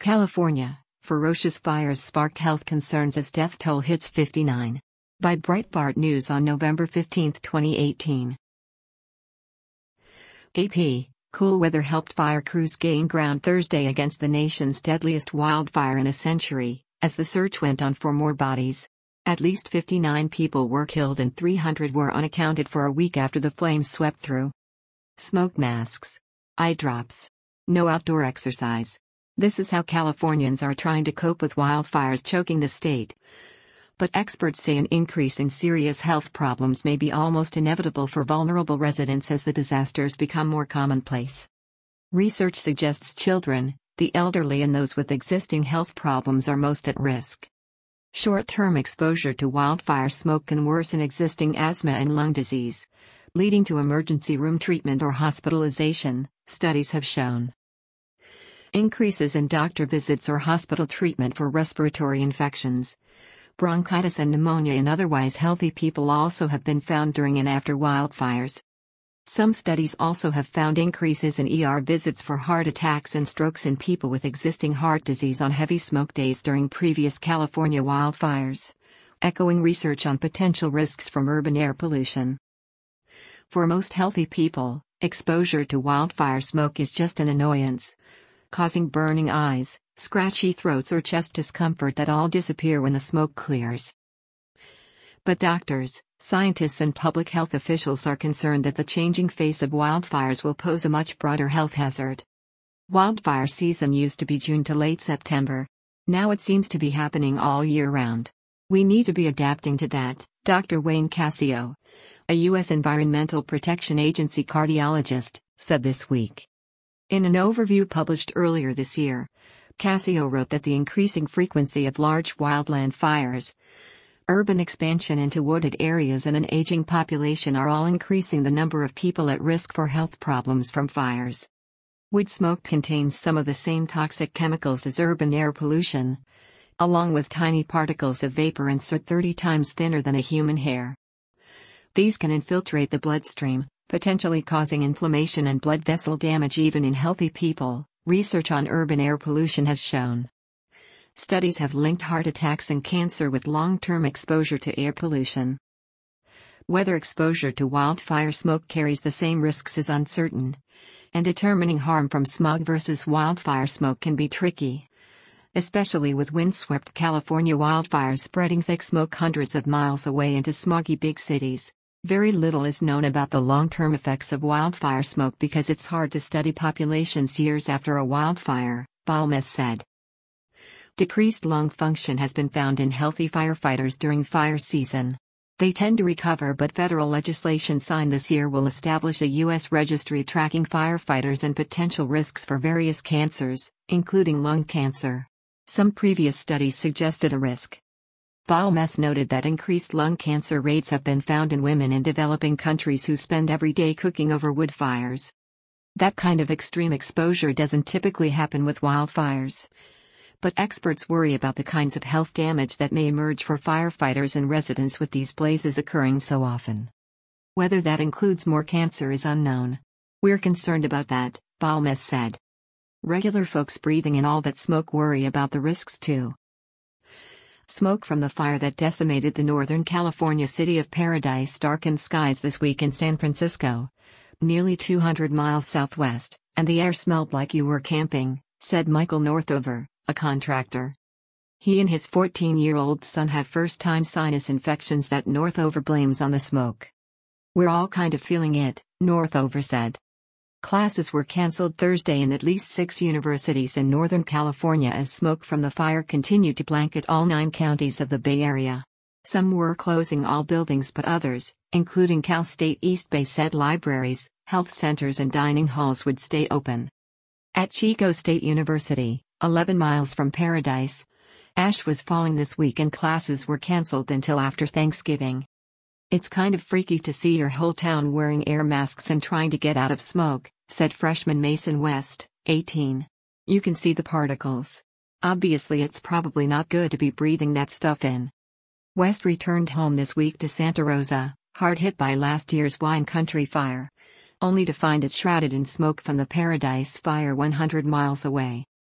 California, ferocious fires spark health concerns as death toll hits 59. By Breitbart News on November 15, 2018. AP, cool weather helped fire crews gain ground Thursday against the nation's deadliest wildfire in a century, as the search went on for more bodies. At least 59 people were killed and 300 were unaccounted for a week after the flames swept through. Smoke masks. Eye drops. No outdoor exercise. This is how Californians are trying to cope with wildfires choking the state. But experts say an increase in serious health problems may be almost inevitable for vulnerable residents as the disasters become more commonplace. Research suggests children, the elderly, and those with existing health problems are most at risk. Short-term exposure to wildfire smoke can worsen existing asthma and lung disease, leading to emergency room treatment or hospitalization, studies have shown. Increases in doctor visits or hospital treatment for respiratory infections, bronchitis and pneumonia in otherwise healthy people also have been found during and after wildfires. Some studies also have found increases in ER visits for heart attacks and strokes in people with existing heart disease on heavy smoke days during previous California wildfires, echoing research on potential risks from urban air pollution. For most healthy people, exposure to wildfire smoke is just an annoyance, causing burning eyes, scratchy throats or chest discomfort that all disappear when the smoke clears. But doctors, scientists and public health officials are concerned that the changing face of wildfires will pose a much broader health hazard. Wildfire season used to be June to late September. Now it seems to be happening all year round. We need to be adapting to that, Dr. Wayne Cascio, a U.S. Environmental Protection Agency cardiologist, said this week. In an overview published earlier this year, Cascio wrote that the increasing frequency of large wildland fires, urban expansion into wooded areas and an aging population are all increasing the number of people at risk for health problems from fires. Wood smoke contains some of the same toxic chemicals as urban air pollution, along with tiny particles of vapor and soot 30 times thinner than a human hair. These can infiltrate the bloodstream, potentially causing inflammation and blood vessel damage even in healthy people, research on urban air pollution has shown. Studies have linked heart attacks and cancer with long-term exposure to air pollution. Whether exposure to wildfire smoke carries the same risks is uncertain, and determining harm from smog versus wildfire smoke can be tricky, especially with windswept California wildfires spreading thick smoke hundreds of miles away into smoggy big cities. Very little is known about the long-term effects of wildfire smoke because it's hard to study populations years after a wildfire, Balmes said. Decreased lung function has been found in healthy firefighters during fire season. They tend to recover, but federal legislation signed this year will establish a U.S. registry tracking firefighters and potential risks for various cancers, including lung cancer. Some previous studies suggested a risk. Balmes noted that increased lung cancer rates have been found in women in developing countries who spend every day cooking over wood fires. That kind of extreme exposure doesn't typically happen with wildfires. But experts worry about the kinds of health damage that may emerge for firefighters and residents with these blazes occurring so often. Whether that includes more cancer is unknown. We're concerned about that, Balmes said. Regular folks breathing in all that smoke worry about the risks too. Smoke from the fire that decimated the Northern California city of Paradise darkened skies this week in San Francisco, nearly 200 miles southwest, and the air smelled like you were camping, said Michael Northover, a contractor. He and his 14-year-old son have first-time sinus infections that Northover blames on the smoke. We're all kind of feeling it, Northover said. Classes were canceled Thursday in at least 6 universities in Northern California as smoke from the fire continued to blanket all 9 counties of the Bay Area. Some were closing all buildings, but others, including Cal State East Bay, said libraries, health centers and dining halls would stay open. At Chico State University, 11 miles from Paradise, ash was falling this week and classes were canceled until after Thanksgiving. It's kind of freaky to see your whole town wearing air masks and trying to get out of smoke, said freshman Mason West, 18. You can see the particles. Obviously it's probably not good to be breathing that stuff in. West returned home this week to Santa Rosa, hard hit by last year's wine country fire, only to find it shrouded in smoke from the Paradise fire 100 miles away.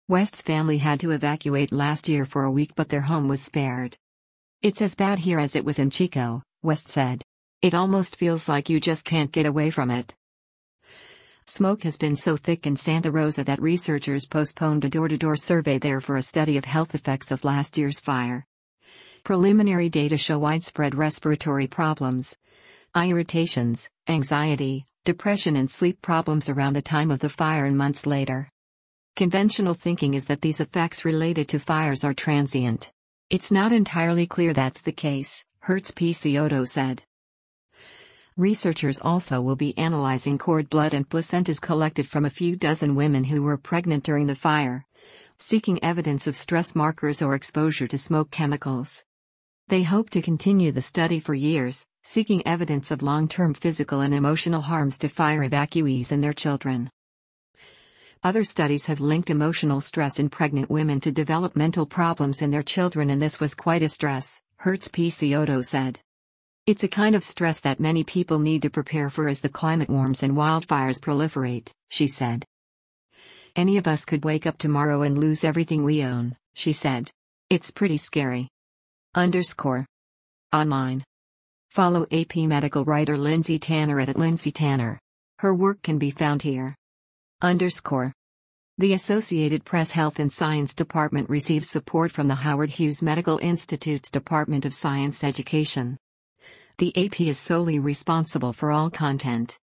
West's family had to evacuate last year for a week, but their home was spared. "It's as bad here as it was in Chico," West said. "It almost feels like you just can't get away from it." Smoke has been so thick in Santa Rosa that researchers postponed a door-to-door survey there for a study of health effects of last year's fire. Preliminary data show widespread respiratory problems, eye irritations, anxiety, depression and sleep problems around the time of the fire and months later. Conventional thinking is that these effects related to fires are transient. It's not entirely clear that's the case, Hertz Picciotto said. Researchers also will be analyzing cord blood and placentas collected from a few dozen women who were pregnant during the fire, seeking evidence of stress markers or exposure to smoke chemicals. They hope to continue the study for years, seeking evidence of long-term physical and emotional harms to fire evacuees and their children. Other studies have linked emotional stress in pregnant women to developmental problems in their children, and this was quite a stress, Hertz Picciotto said. "It's a kind of stress that many people need to prepare for as the climate warms and wildfires proliferate," she said. "Any of us could wake up tomorrow and lose everything we own," she said. "It's pretty scary." Online. Follow AP medical writer Lindsay Tanner at Lindsay Tanner. Her work can be found here. The Associated Press Health and Science Department receives support from the Howard Hughes Medical Institute's Department of Science Education. The AP is solely responsible for all content.